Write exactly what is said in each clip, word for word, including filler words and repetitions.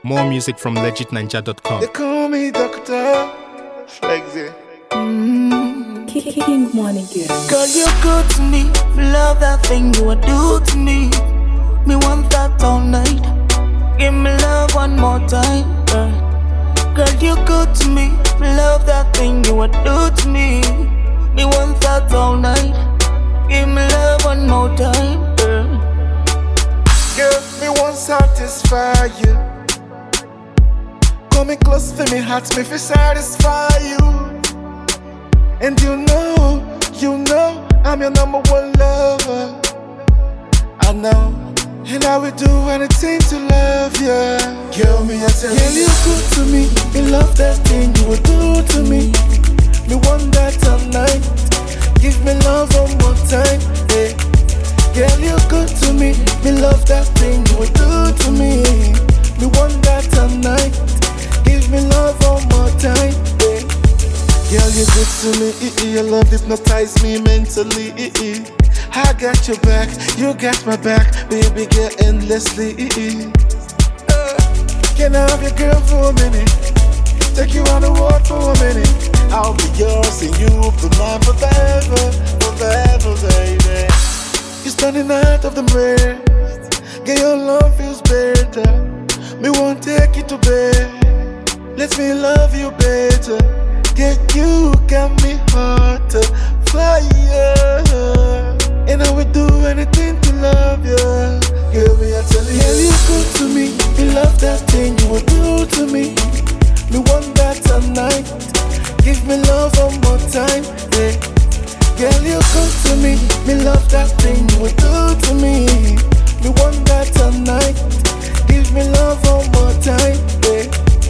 More music from legit ninja dot com. They call me Doctor Flexy. Mm. King Money Girl. Girl, you're good to me. Love that thing you would do to me. Me want that all night. Give me love one more time, girl. Girl, you're good to me. Love that thing you would do to me. Me want that all night. Give me love one more time, girl. Girl, me want satisfy you. Coming close to me, heart me fi satisfy you. And you know, you know, I'm your number one lover. I know, and I will do anything to love you. Girl, me I tell you, girl, you good to me. Me love that thing you would do to me. Me want that all night. Give me love one more time, hey. Girl, you good to me. Me love that thing you would do to me. Me want that all night. Give me love one more time, hey. Girl, you good to me. Your love hypnotize me mentally. I got your back, you got my back, baby girl, endlessly. Uh, can I have your girl for a minute? Take you on the road for a minute. I'll be yours and you'll be mine forever, forever, baby. You standing out of the rest. Get your love feels better. Me won't take you to bed. Let me love you better. Get you got me hotter, fire. And I would do anything to love you. Girl, me I tell you, girl, you good to me. Me love that thing you would do to me. Me want that all night. Give me love one more time, hey. Girl, you good to me. Me love that thing you would do to me. Me want that all night. Give me love one more time, hey.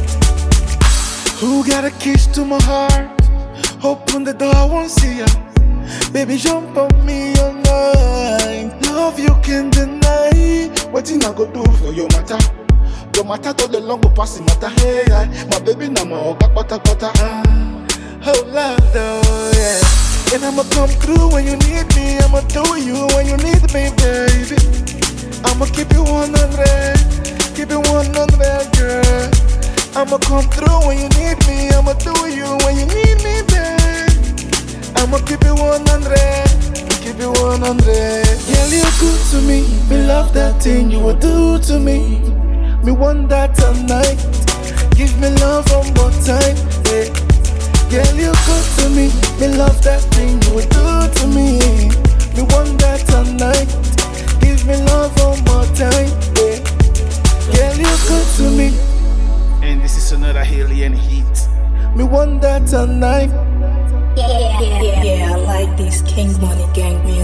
Who got a kiss to my heart? Open the door, I won't see ya. Baby, jump on me all night. Love you can't deny. What you not go do for your matter? Your matter to the long go pass matter. Hey, I, my baby, now my back butter butter. Oh, love, oh, yeah. And I'ma come through when you need me. I'ma do you when you need me, baby. I'ma keep you one hundred. Keep you one hundred, girl. I'ma come through when you need me. I'ma do you when you need me, babe. I'ma keep it one hundred. Keep it one hundred. Girl, you're good to me. Me love that thing you would do to me. Me want that all night. Give me love one more time, hey. Girl, you're good to me. Me love that thing you would do to me. Me want that all night. Give me love one more time, hey. Girl, you're good to me. And this is another alien heat. Me want that all night. Yeah, yeah, yeah, yeah, I like this King Money Gang